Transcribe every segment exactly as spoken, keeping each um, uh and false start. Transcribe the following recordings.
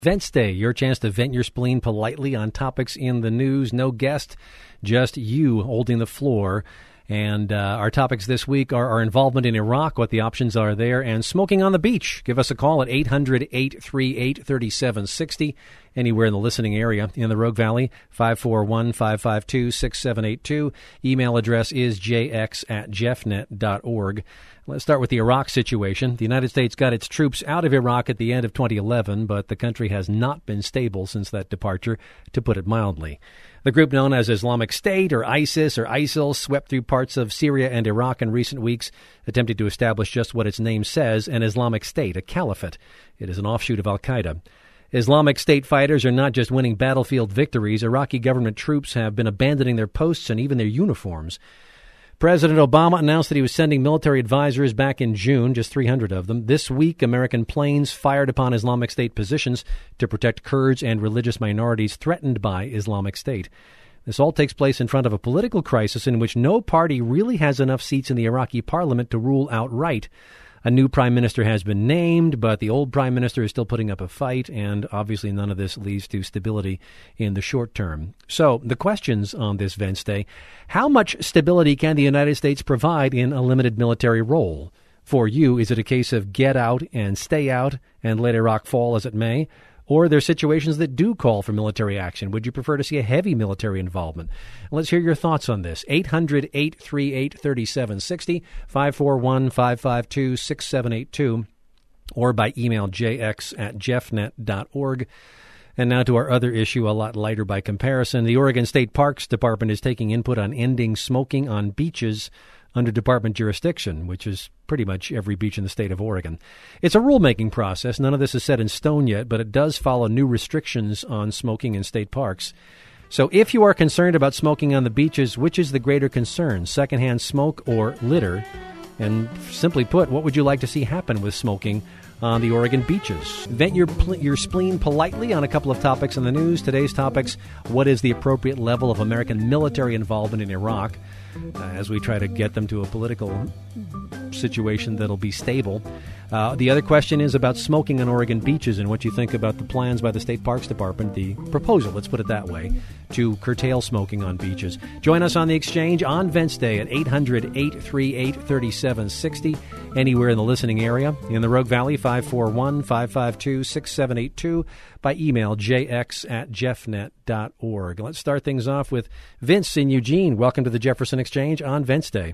Vents Day, your chance to vent your spleen politely on topics in the news. No guest, just you holding the floor. And uh, our topics this week are our involvement in Iraq, what the options are there, and smoking on the beach. Give us a call at eight hundred, eight three eight, three seven six zero, anywhere in the listening area. In the Rogue Valley, five four one, five five two, six seven eight two. Email address is j x at jeffnet dot org. Let's start with the Iraq situation. The United States got its troops out of Iraq at the end of twenty eleven, but the country has not been stable since that departure, to put it mildly. The group known as Islamic State or ISIS or ISIL swept through parts of Syria and Iraq in recent weeks, attempting to establish just what its name says, an Islamic State, a caliphate. It is an offshoot of al-Qaeda. Islamic State fighters are not just winning battlefield victories. Iraqi government troops have been abandoning their posts and even their uniforms. President Obama announced that he was sending military advisors back in June, just three hundred of them. This week, American planes fired upon Islamic State positions to protect Kurds and religious minorities threatened by Islamic State. This all takes place in front of a political crisis in which no party really has enough seats in the Iraqi parliament to rule outright. A new prime minister has been named, but the old prime minister is still putting up a fight, and obviously none of this leads to stability in the short term. So the questions on this Vents Day: how much stability can the United States provide in a limited military role? For you, is it a case of get out and stay out and let Iraq fall as it may? Or are there situations that do call for military action? Would you prefer to see a heavy military involvement? Let's hear your thoughts on this. eight hundred, eight three eight, three seven six zero, five four one, five five two, six seven eight two, or by email j x at jeffnet dot org. And now to our other issue, a lot lighter by comparison. The Oregon State Parks Department is taking input on ending smoking on beaches under department jurisdiction, which is pretty much every beach in the state of Oregon. It's a rulemaking process. None of this is set in stone yet, but it does follow new restrictions on smoking in state parks. So if you are concerned about smoking on the beaches, which is the greater concern, secondhand smoke or litter? And simply put, what would you like to see happen with smoking on the Oregon beaches? Vent your pl- your spleen politely on a couple of topics in the news. Today's topics: what is the appropriate level of American military involvement in Iraq, uh, as we try to get them to a political situation that'll be stable. Uh, the other question is about smoking on Oregon beaches and what you think about the plans by the State Parks Department, the proposal, let's put it that way, to curtail smoking on beaches. Join us on the exchange on Vents Day at eight hundred, eight three eight, three seven six zero, anywhere in the listening area. In the Rogue Valley, five four one, five five two, six seven eight two, by email j x at jeffnet dot org. Let's start things off with Vince in Eugene. Welcome to the Jefferson Exchange on Vents Day.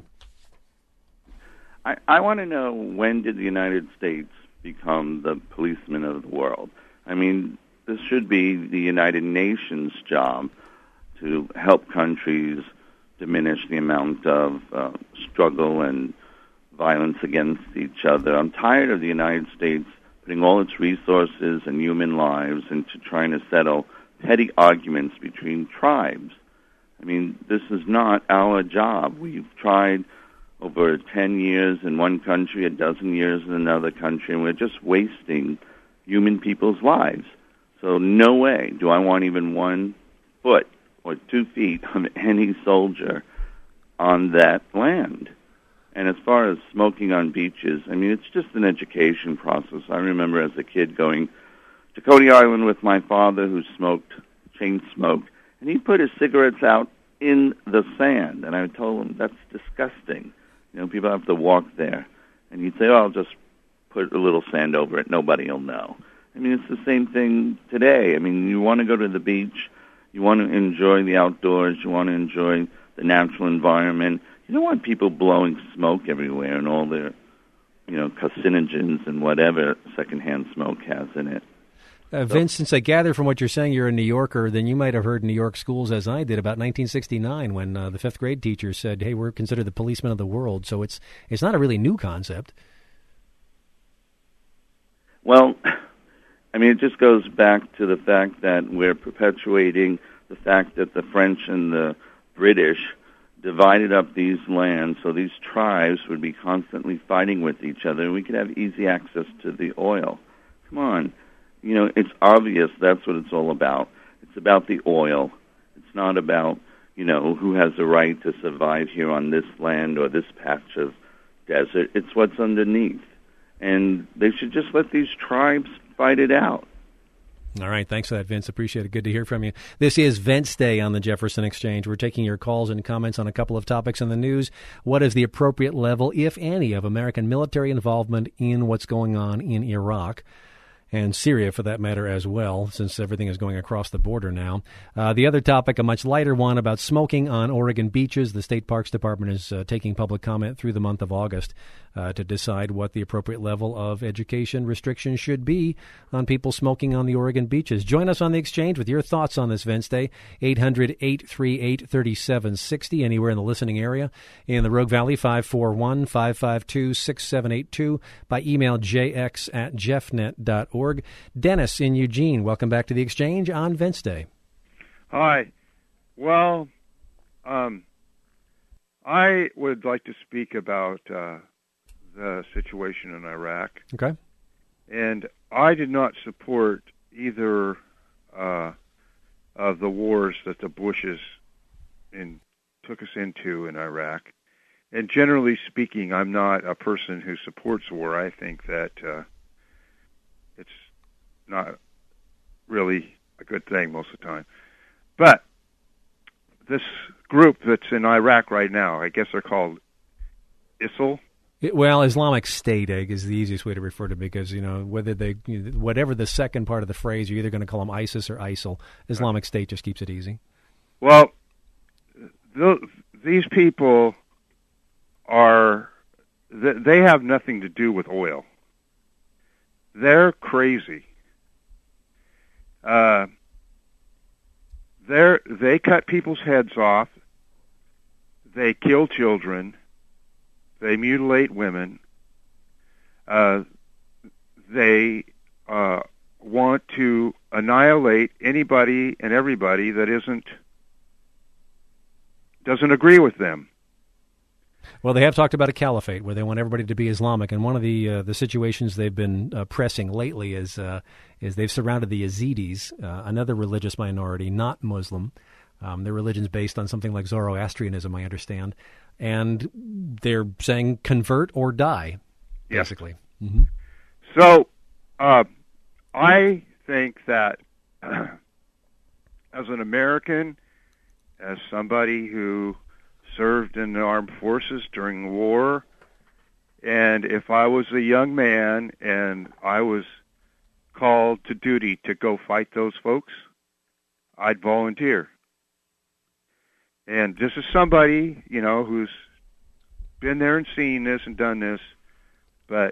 I, I want to know, when did the United States become the policeman of the world? I mean, this should be the United Nations' job to help countries diminish the amount of uh, struggle and violence against each other. I'm tired of the United States putting all its resources and human lives into trying to settle petty arguments between tribes. I mean, this is not our job. We've tried over ten years in one country, a dozen years in another country, and we're just wasting human people's lives. So no way do I want even one foot or two feet of any soldier on that land. And as far as smoking on beaches, I mean, it's just an education process. I remember as a kid going to Coney Island with my father, who smoked, chain smoked, and he put his cigarettes out in the sand. And I told him, that's disgusting. You know, people have to walk there. And he'd say, oh, I'll just put a little sand over it. Nobody will know. I mean, it's the same thing today. I mean, you want to go to the beach. You want to enjoy the outdoors. You want to enjoy the natural environment. You don't want people blowing smoke everywhere and all their, you know, carcinogens and whatever secondhand smoke has in it. Uh, Vince, since I gather from what you're saying you're a New Yorker, then you might have heard New York schools, as I did, about nineteen sixty-nine when uh, the fifth grade teacher said, hey, we're considered the policemen of the world. So it's it's not a really new concept. Well, I mean, it just goes back to the fact that we're perpetuating the fact that the French and the British divided up these lands so these tribes would be constantly fighting with each other and we could have easy access to the oil. Come on. You know, it's obvious that's what it's all about. It's about the oil. It's not about, you know, who has the right to survive here on this land or this patch of desert. It's what's underneath. And they should just let these tribes fight it out. All right. Thanks for that, Vince. Appreciate it. Good to hear from you. This is Vince Day on the Jefferson Exchange. We're taking your calls and comments on a couple of topics in the news. What is the appropriate level, if any, of American military involvement in what's going on in Iraq? And Syria, for that matter, as well, since everything is going across the border now. Uh, the other topic, a much lighter one, about smoking on Oregon beaches. The State Parks Department is uh, taking public comment through the month of August uh, to decide what the appropriate level of education restrictions should be on people smoking on the Oregon beaches. Join us on the Exchange with your thoughts on this Vince Day. eight hundred, eight three eight, three seven six zero, anywhere in the listening area. In the Rogue Valley, five four one, five five two, six seven eight two. By email, jx at jeffnet dot org. Dennis in Eugene, welcome back to the Exchange on Vince Day. Hi. Well, um, I would like to speak about uh, the situation in Iraq. Okay. And I did not support either uh, of the wars that the Bushes in, took us into in Iraq. And generally speaking, I'm not a person who supports war. I think that uh, it's not really a good thing most of the time. But this group that's in Iraq right now, I guess they're called I S I L. It, well, Islamic State egg is the easiest way to refer to it because, you know, whether they, you know, whatever the second part of the phrase, you're either going to call them ISIS or I S I L. Islamic State just keeps it easy. Well, th- these people are, th- they have nothing to do with oil. They're crazy. Uh, they they cut people's heads off. They kill children. They mutilate women. Uh, they uh, want to annihilate anybody and everybody that isn't doesn't agree with them. Well, they have talked about a caliphate where they want everybody to be Islamic, and one of the uh, the situations they've been uh, pressing lately is uh, is they've surrounded the Yazidis, uh, another religious minority, not Muslim. Um, their religion's based on something like Zoroastrianism, I understand, and they're saying convert or die, basically. Yes. Mm-hmm. So, uh, I think that uh, as an American, as somebody who served in the armed forces during the war, and if I was a young man and I was called to duty to go fight those folks, I'd volunteer. And this is somebody, you know, who's been there and seen this and done this, but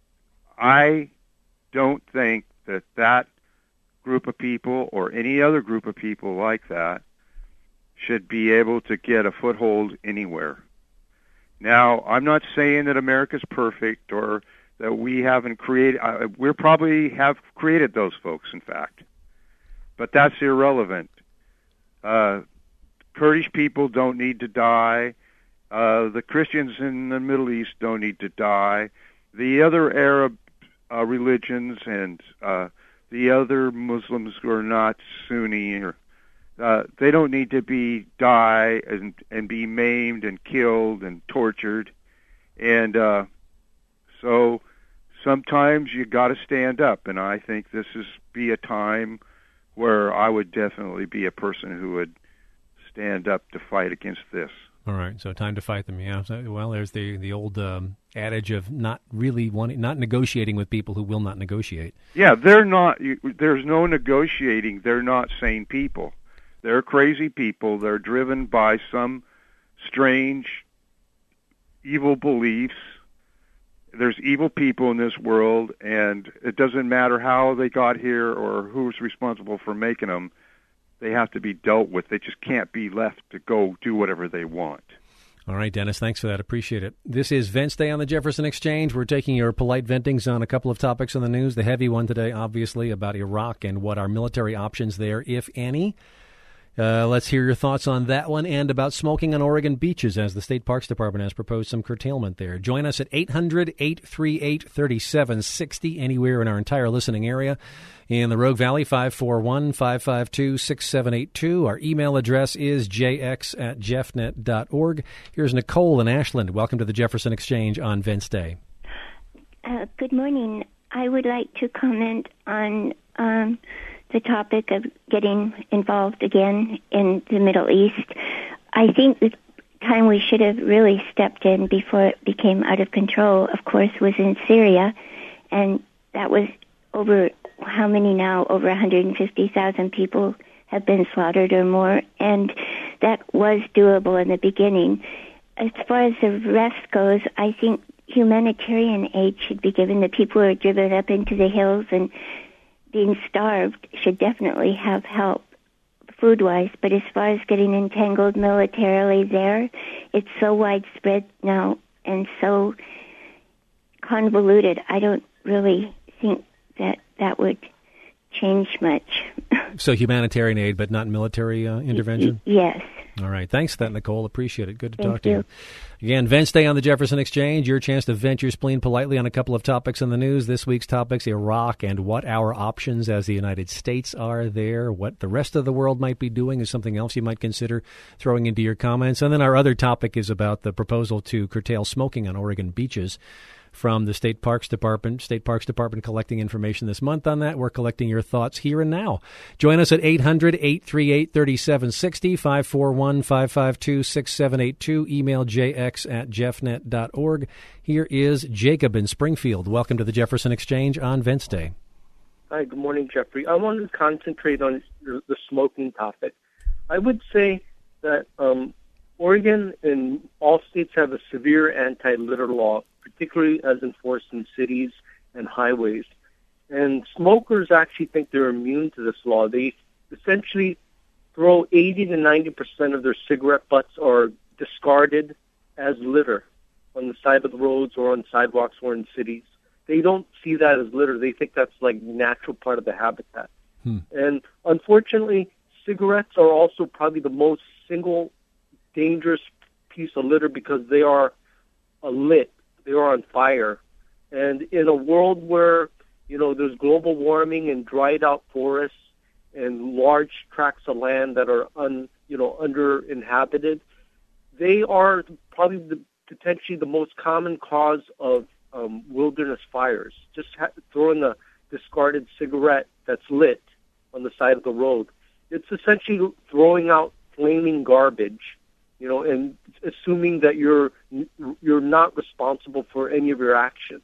I don't think that that group of people or any other group of people like that should be able to get a foothold anywhere. Now, I'm not saying that America's perfect or that we haven't created, uh, we probably have created those folks, in fact. But that's irrelevant. Uh, Kurdish people don't need to die. Uh, the Christians in the Middle East don't need to die. The other Arab uh, religions and uh, the other Muslims who are not Sunni or Uh, they don't need to be die and and be maimed and killed and tortured, and uh, so sometimes you got to stand up. And I think this is be a time where I would definitely be a person who would stand up to fight against this. All right, so time to fight them. Yeah. So, well, there's the the old um, adage of not really wanting, not negotiating with people who will not negotiate. Yeah, they're not. You, there's no negotiating. They're not sane people. They're crazy people. They're driven by some strange, evil beliefs. There's evil people in this world, and it doesn't matter how they got here or who's responsible for making them. They have to be dealt with. They just can't be left to go do whatever they want. All right, Dennis, thanks for that. Appreciate it. This is Vince Day on the Jefferson Exchange. We're taking your polite ventings on a couple of topics in the news. The heavy one today, obviously, about Iraq and what are military options there, if any. Uh, let's hear your thoughts on that one and about smoking on Oregon beaches, as the State Parks Department has proposed some curtailment there. Join us at eight hundred, eight three eight, three seven six zero, anywhere in our entire listening area. In the Rogue Valley, five four one, five five two, six seven eight two. Our email address is j x at jeffnet dot org. Here's Nicole in Ashland. Welcome to the Jefferson Exchange on Vince Day. Uh, good morning. I would like to comment on um, the topic of getting involved again in the Middle East. I think the time we should have really stepped in before it became out of control, of course, was in Syria, and that was over, how many now? Over one hundred fifty thousand people have been slaughtered or more, and that was doable in the beginning. As far as the rest goes, I think humanitarian aid should be given. The people who are driven up into the hills and being starved should definitely have help food-wise. But as far as getting entangled militarily there, it's so widespread now and so convoluted. I don't really think that that would change much. So humanitarian aid, but not military uh, intervention? Yes. All right. Thanks for that, Nicole. Appreciate it. Good to Thank talk to you. you. Again, Vents Day on the Jefferson Exchange. Your chance to vent your spleen politely on a couple of topics in the news. This week's topics, Iraq and what our options as the United States are there. What the rest of the world might be doing is something else you might consider throwing into your comments. And then our other topic is about the proposal to curtail smoking on Oregon beaches. From the State Parks Department. State Parks Department collecting information this month on that. We're collecting your thoughts here and now. Join us at eight hundred, eight three eight, three seven six zero, five four one, five five two, six seven eight two. Email jx at jeffnet dot org. Here is Jacob in Springfield. Welcome to the Jefferson Exchange on Vents Day. Hi, good morning, Jeffrey. I wanted to concentrate on the smoking topic. I would say that um, Oregon and all states have a severe anti-litter law, particularly as enforced in cities and highways. And smokers actually think they're immune to this law. They essentially throw eighty to ninety percent of their cigarette butts are discarded as litter on the side of the roads or on sidewalks or in cities. They don't see that as litter. They think that's like natural part of the habitat. Hmm. And unfortunately, cigarettes are also probably the most single dangerous piece of litter because they are a lit. They are on fire. And in a world where, you know, there's global warming and dried out forests and large tracts of land that are un, you know, under inhabited, they are probably the, potentially the most common cause of um, wilderness fires. Just ha- throwing a discarded cigarette that's lit on the side of the road. It's essentially throwing out flaming garbage, you know, and assuming that you're you're not responsible for any of your actions.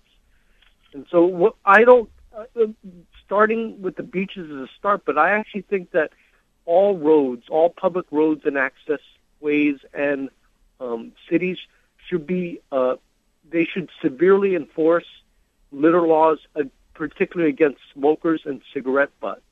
And so what, I don't, uh, starting with the beaches is a start, but I actually think that all roads, all public roads and access ways and um, cities should be, uh, they should severely enforce litter laws, uh, particularly against smokers and cigarette butts.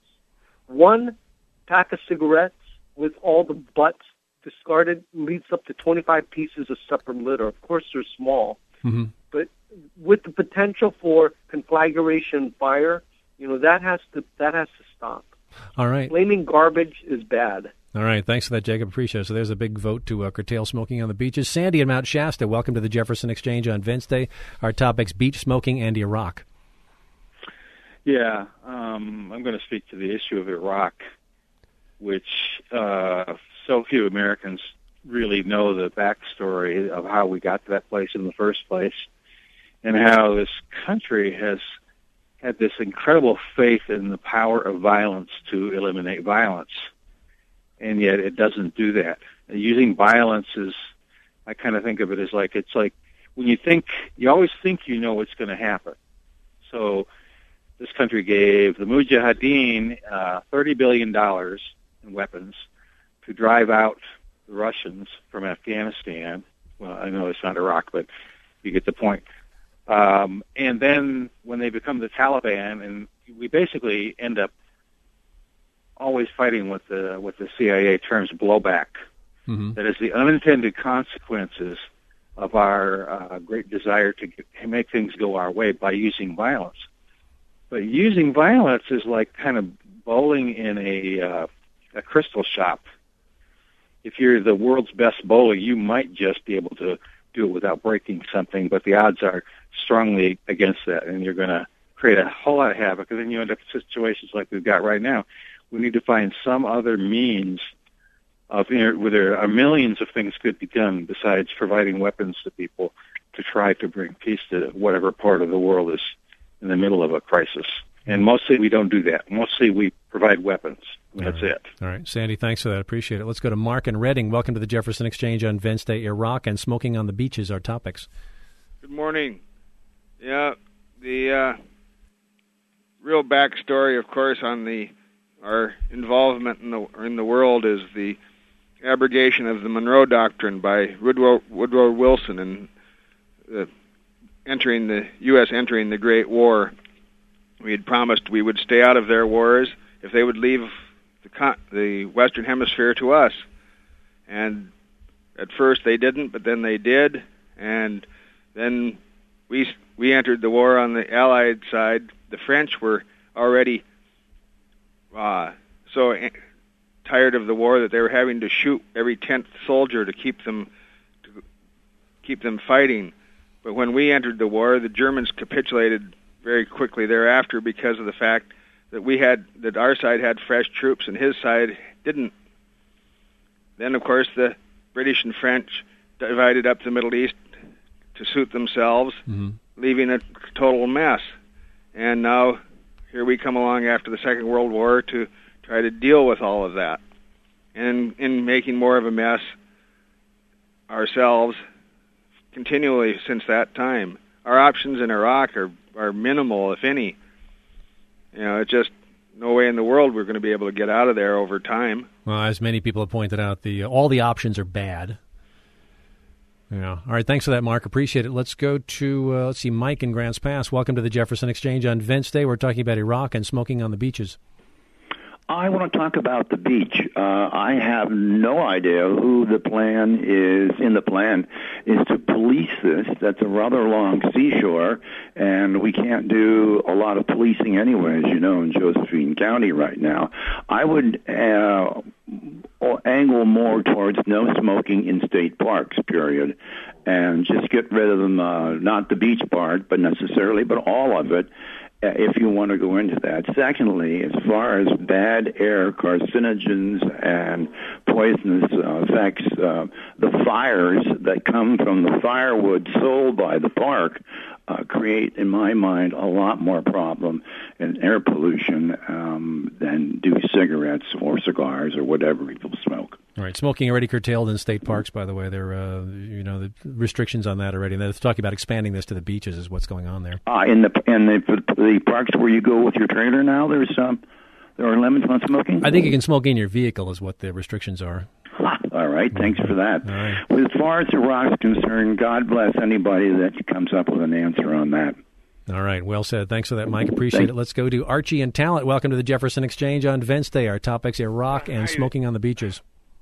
One pack of cigarettes with all the butts discarded leads up to twenty-five pieces of separate litter. Of course, they're small, mm-hmm. but with the potential for conflagration fire, you know, that has to that has to stop. All right. Flaming garbage is bad. All right. Thanks for that, Jacob. Appreciate it. So there's a big vote to uh, curtail smoking on the beaches. Sandy in Mount Shasta, welcome to the Jefferson Exchange on Vents Day. Our topics, beach smoking and Iraq. Yeah, um, I'm going to speak to the issue of Iraq, which uh, so few Americans really know the backstory of how we got to that place in the first place, and how this country has had this incredible faith in the power of violence to eliminate violence, and yet it doesn't do that. Using violence is, I kind of think of it as like, it's like when you think, you always think you know what's going to happen. So this country gave the Mujahideen uh, thirty billion dollars in weapons to drive out the Russians from Afghanistan. Well, I know it's not Iraq, but you get the point. Um, and then when they become the Taliban, and we basically end up always fighting with the what the C I A terms blowback. Mm-hmm. That is the unintended consequences of our uh, great desire to, get, to make things go our way by using violence. But using violence is like kind of bowling in a uh, a crystal shop. If you're the world's best bowler, you might just be able to do it without breaking something, but the odds are strongly against that, and you're going to create a whole lot of havoc, and then you end up in situations like we've got right now. We need to find some other means of, you know, where there are millions of things could be done besides providing weapons to people to try to bring peace to whatever part of the world is in the middle of a crisis. And mostly we don't do that. Mostly we provide weapons. That's All right. it. All right. Sandy, thanks for that. Appreciate it. Let's go to Mark and Reading. Welcome to the Jefferson Exchange on Wednesday. Iraq and smoking on the beaches are topics. Good morning. Yeah, the uh, real backstory, of course, on the our involvement in the in the world is the abrogation of the Monroe Doctrine by Woodrow, Woodrow Wilson and uh, entering the U S entering the Great War. We had promised we would stay out of their wars if they would leave the con- the Western Hemisphere to us. And at first they didn't, but then they did, and then we we entered the war on the Allied side. The French were already uh, so a- tired of the war that they were having to shoot every tenth soldier to keep them to keep them fighting. But when we entered the war, the Germans capitulated very quickly thereafter because of the fact that we had that our side had fresh troops and his side didn't. Then, of course, the British and French divided up the Middle East to suit themselves, mm-hmm. leaving a total mess. And now here we come along after the Second World War to try to deal with all of that, and in making more of a mess ourselves continually since that time. Our options in Iraq are, are minimal, if any. You know, it's just no way in the world we're going to be able to get out of there over time. Well, as many people have pointed out, the all the options are bad. Yeah. All right. Thanks for that, Mark. Appreciate it. Let's go to, uh, let's see, Mike in Grants Pass. Welcome to the Jefferson Exchange on Wednesday. We're talking about Iraq and smoking on the beaches. I want to talk about the beach. Uh, I have no idea who the plan is, in the plan, is to police this. That's a rather long seashore, and we can't do a lot of policing anyway, as you know, in Josephine County right now. I would uh, angle more towards no smoking in state parks, period, and just get rid of them, uh, not the beach part, but necessarily, but all of it, if you want to go into that. Secondly, as far as bad air, carcinogens, and poisonous uh, effects, uh, the fires that come from the firewood sold by the park uh, create, in my mind, a lot more problem in air pollution um, than do cigarettes or cigars or whatever people smoke. All right, smoking already curtailed in state parks, by the way. There, uh, you know, the restrictions on that already. They're talking about expanding this to the beaches is what's going on there. Uh, in the in the, the parks where you go with your trailer now, there's um, there are limits on smoking? I think you can smoke in your vehicle is what the restrictions are. Ha, all right, thanks for that. All right. Well, as far as Iraq is concerned, God bless anybody that comes up with an answer on that. All right, well said. Thanks for that, Mike. Appreciate Thanks. it. Let's go to Archie and Talent. Welcome to the Jefferson Exchange on Wednesday. Our topics, Iraq and smoking on the beaches.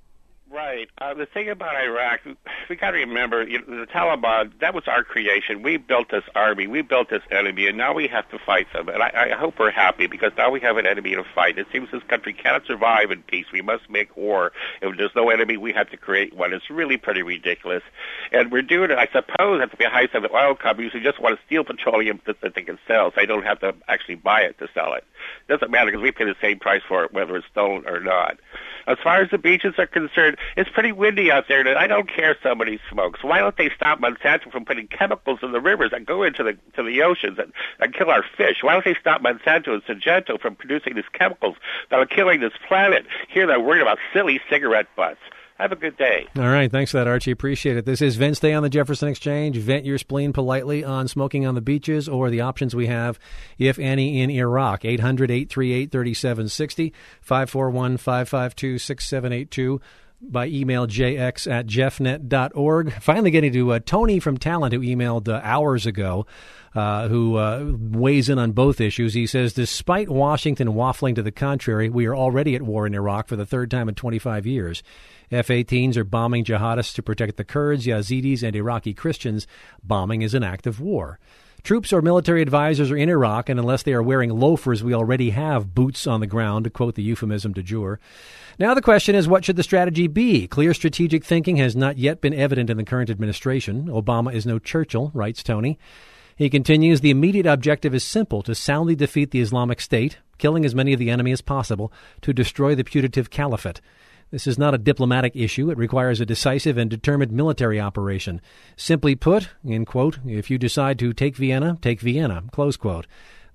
Right. Uh, the thing about Iraq, we got to remember, you know, the Taliban, that was our creation. We built this army. We built this enemy, and now we have to fight them. And I, I hope we're happy, because now we have an enemy to fight. It seems this country cannot survive in peace. We must make war. If there's no enemy, we have to create one. It's really pretty ridiculous. And we're doing it, I suppose, at the behest of the oil companies who just want to steal petroleum that, that they can sell, so they don't have to actually buy it to sell it. It doesn't matter, because we pay the same price for it, whether it's stolen or not. As far as the beaches are concerned, it's pretty windy out there, and I don't care if somebody smokes. Why don't they stop Monsanto from putting chemicals in the rivers that go into the to the oceans and, and kill our fish? Why don't they stop Monsanto and Syngenta from producing these chemicals that are killing this planet? Here they're worried about silly cigarette butts. Have a good day. All right. Thanks for that, Archie. Appreciate it. This is Wednesday on the Jefferson Exchange. Vent your spleen politely on smoking on the beaches or the options we have, if any, in Iraq. eight hundred, eight three eight, three seven six zero, five four one, five five two, six seven eight two. By email, jx at jeffnet dot org. Finally getting to uh, Tony from Talent, who emailed uh, hours ago, uh, who uh, weighs in on both issues. He says, despite Washington waffling to the contrary, we are already at war in Iraq for the third time in twenty-five years. F eighteens are bombing jihadists to protect the Kurds, Yazidis, and Iraqi Christians. Bombing is an act of war. Troops or military advisors are in Iraq, and unless they are wearing loafers, we already have boots on the ground, to quote the euphemism du jour. Now the question is, what should the strategy be? Clear strategic thinking has not yet been evident in the current administration. Obama is no Churchill, writes Tony. He continues, the immediate objective is simple, to soundly defeat the Islamic State, killing as many of the enemy as possible, to destroy the putative caliphate. This is not a diplomatic issue. It requires a decisive and determined military operation. Simply put, in quote, if you decide to take Vienna, take Vienna, close quote.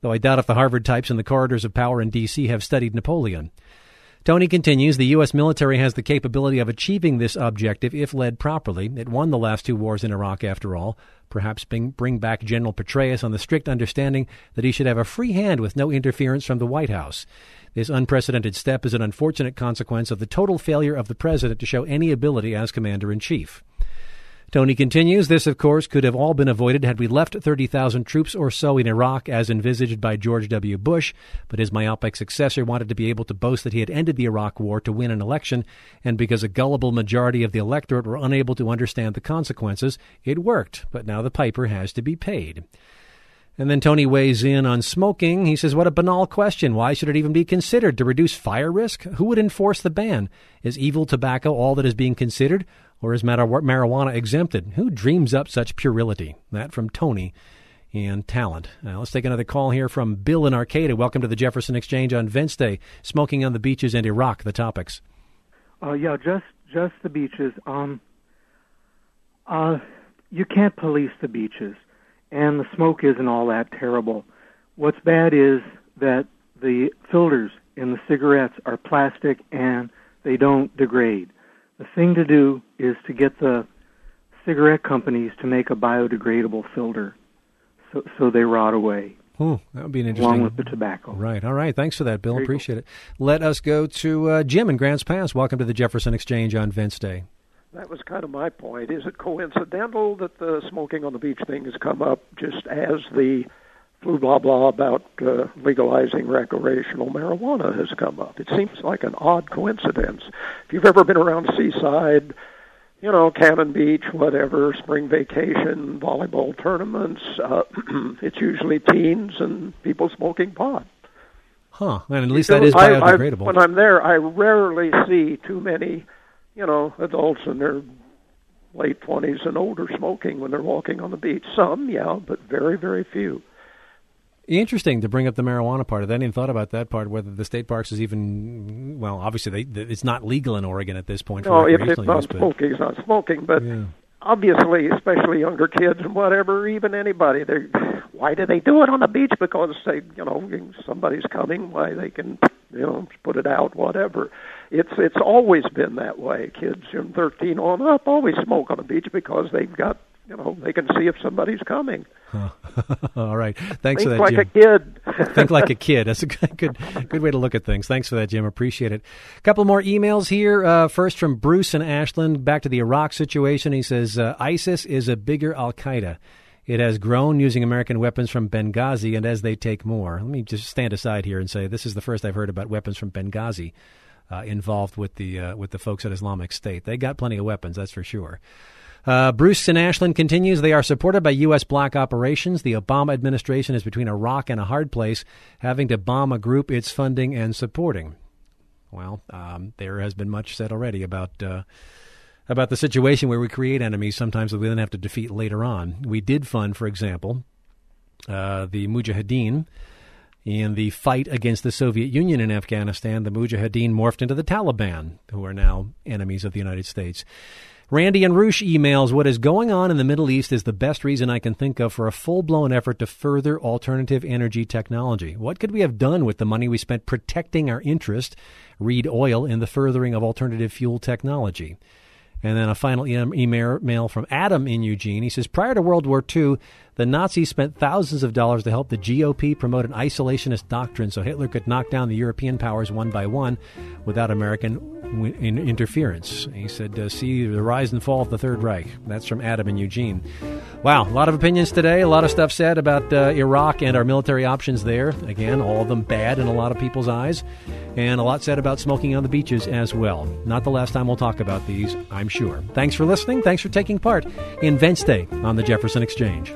though I doubt if the Harvard types in the corridors of power in D C have studied Napoleon. Tony continues, the U S military has the capability of achieving this objective if led properly. It won the last two wars in Iraq, after all. Perhaps bring, bring back General Petraeus on the strict understanding that he should have a free hand with no interference from the White House. This unprecedented step is an unfortunate consequence of the total failure of the president to show any ability as commander-in-chief. Tony continues, this, of course, could have all been avoided had we left thirty thousand troops or so in Iraq as envisaged by George W. Bush, but his myopic successor wanted to be able to boast that he had ended the Iraq War to win an election, and because a gullible majority of the electorate were unable to understand the consequences, it worked, but now the piper has to be paid. And then Tony weighs in on smoking. He says, what a banal question. Why should it even be considered? To reduce fire risk? Who would enforce the ban? Is evil tobacco all that is being considered? Or is marijuana exempted? Who dreams up such puerility? That from Tony in Talent. Now, let's take another call here from Bill in Arcata. Welcome to the Jefferson Exchange on Wednesday. Smoking on the beaches and Iraq, the topics. Uh, yeah, just just the beaches. Um, uh, you can't police the beaches, and the smoke isn't all that terrible. What's bad is that the filters in the cigarettes are plastic and they don't degrade. The thing to do is to get the cigarette companies to make a biodegradable filter so, so they rot away. Hmm, that would be an interesting... Along with the tobacco. Right. All right. Thanks for that, Bill. Very Appreciate cool. it. Let us go to uh, Jim in Grants Pass. Welcome to the Jefferson Exchange on Wednesday. That was kind of my point. Is it coincidental that the smoking on the beach thing has come up just as the flu blah blah about uh, legalizing recreational marijuana has come up? It seems like an odd coincidence. If you've ever been around the seaside, you know, Cannon Beach, whatever, spring vacation, volleyball tournaments, uh, it's usually teens and people smoking pot. Huh. And at least that is biodegradable. I, I, when I'm there, I rarely see too many, you know, adults in their late twenties and older smoking when they're walking on the beach. Some, yeah, but very, very few. Interesting to bring up the marijuana part of that. I hadn't even thought about that part, whether the state parks is even, well, obviously they, it's not legal in Oregon at this point. No, for if it's recreational not use, but- smoking, it's not smoking. But Yeah. obviously, especially younger kids and whatever, even anybody, they why do they do it on the beach? Because they, you know, somebody's coming, why they can, you know, put it out, whatever. It's it's always been that way. Kids from thirteen on up always smoke on the beach because they've got, you know, they can see if somebody's coming. Huh. All right. Thanks Think for that, like Jim. a kid. Think like a kid. That's a good, good good way to look at things. Thanks for that, Jim. Appreciate it. A couple more emails here. Uh, first from Bruce in Ashland. Back to the Iraq situation. He says, uh, ISIS is a bigger Al-Qaeda. It has grown using American weapons from Benghazi, and as they take more. Let me just stand aside here and say this is the first I've heard about weapons from Benghazi uh, involved with the uh, with the folks at Islamic State. They got plenty of weapons, that's for sure. Uh, Bruce in Ashland continues, they are supported by U S black operations. The Obama administration is between a rock and a hard place, having to bomb a group it's funding and supporting. Well, um, there has been much said already about uh, about the situation where we create enemies sometimes that we then have to defeat later on. We did fund, for example, uh, the Mujahideen in the fight against the Soviet Union in Afghanistan. The Mujahideen morphed into the Taliban, who are now enemies of the United States. Randy and Roosh emails, what is going on in the Middle East is the best reason I can think of for a full-blown effort to further alternative energy technology. What could we have done with the money we spent protecting our interest, read oil, in the furthering of alternative fuel technology? And then a final email from Adam in Eugene. He says, prior to World War Two, the Nazis spent thousands of dollars to help the G O P promote an isolationist doctrine so Hitler could knock down the European powers one by one without American w- in- interference. He said, uh, see the rise and fall of the Third Reich. That's from Adam in Eugene. Wow, a lot of opinions today, a lot of stuff said about uh, Iraq and our military options there. Again, all of them bad in a lot of people's eyes. And a lot said about smoking on the beaches as well. Not the last time we'll talk about these, I'm sure. Thanks for listening. Thanks for taking part in Wednesday on the Jefferson Exchange.